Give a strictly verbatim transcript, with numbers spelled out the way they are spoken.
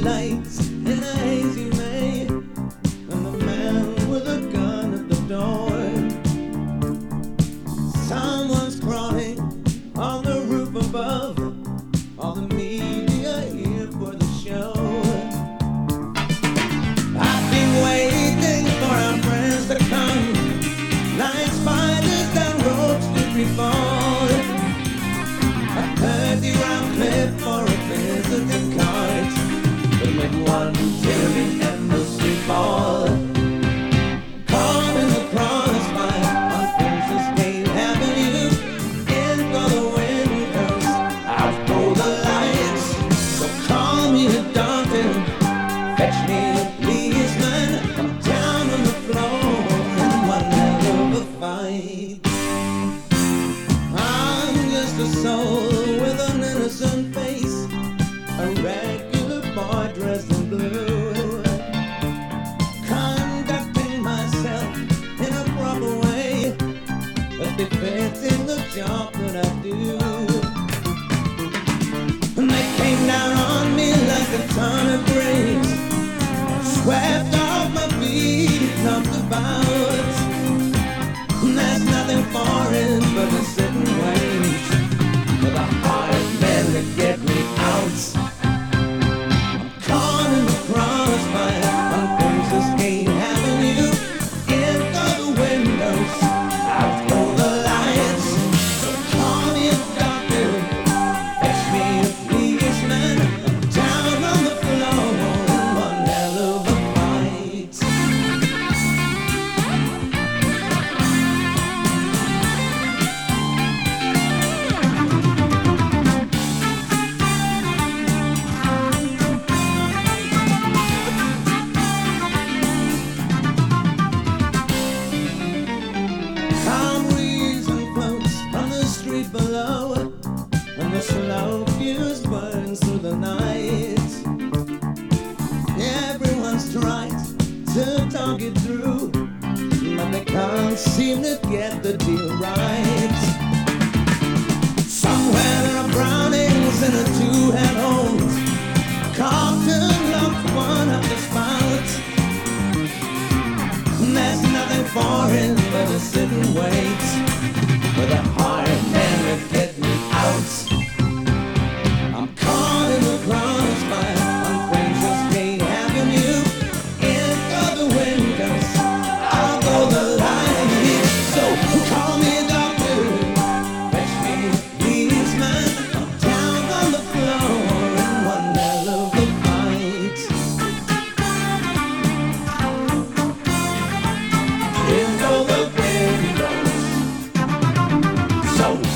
lights in a hazy May, and the man with a gun at the door. Someone's crawling on the roof above, all the media here for the show. I've been waiting for our friends to come, like spiders down ropes to free fall. A thirty round clip for a visiting card, but with one tearing endlessly fall. Caught in the crossfire on Princess Gate Avenue, in for the windows, out for the lights. So call me a doctor, fetch me a policeman. I'm down on the floor in one hell of a fight. I'm just a soul with an innocent face, a regular boy dressed in blue, conducting myself in a proper way, but befitting the job that I do. And they came down on me like a ton of bricks, swept off my feet, knocked about. There's nothing for it but to sit and wait for the hard men to get me out. I'm caught in the crossfire on Princess Gate Avenue, in for the windows, out for the lights. So call me a doctor, fetch me a policeman. I'm down on the floor in one hell of a fight. Calm reason floats from the street below, and the slow fuse burns through the night. Everyone's tried to talk it through, but they can't seem to get the deal right. Somewhere there are Brownings in a two-head hold, Compton locked one up the spout. There's nothing for it but to sit and wait for the hard man to get me out. I'm caught in the crossfire on Princess Gate Avenue, in for the windows, out for the lights. So call me a doctor, fetch me a policeman. I'm down on the floor in one hell of a fight. In for the windows, so